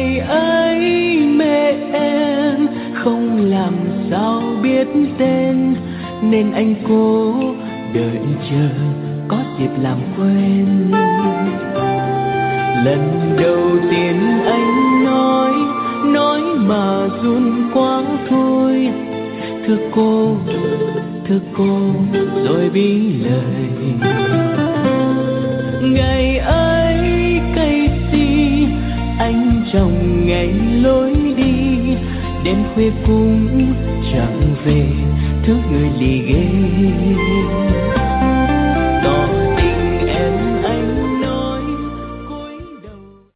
Ngày ấy mẹ em không làm sao biết tên, nên anh cố đợi chờ có dịp làm quen. Lần đầu tiên anh nói mà run quá thôi. Thưa cô rồi bí lời. Ngày ấy cây si anh chồng ngày lối đi, đêm khuya cũng chẳng về, thương người lì ghê.